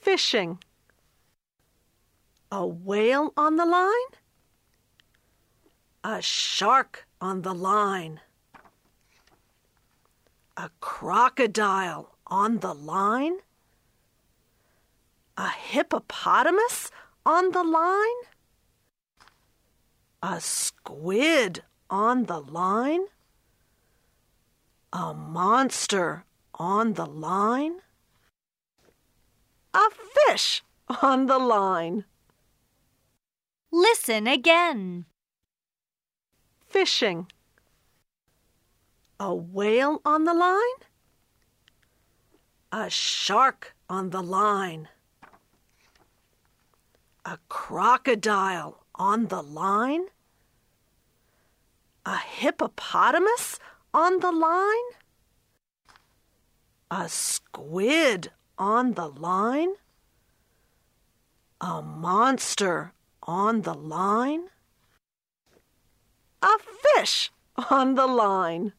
Fishing. A whale on the line? A shark on the line. A crocodile on the line? A hippopotamus on the line? A squid on the line? A monster on the line? A fish on the line. Listen again. Fishing. A whale on the line? A shark on the line. A crocodile on the line? A hippopotamus on the line? A squid on the line? A monster on the line? A fish on the line.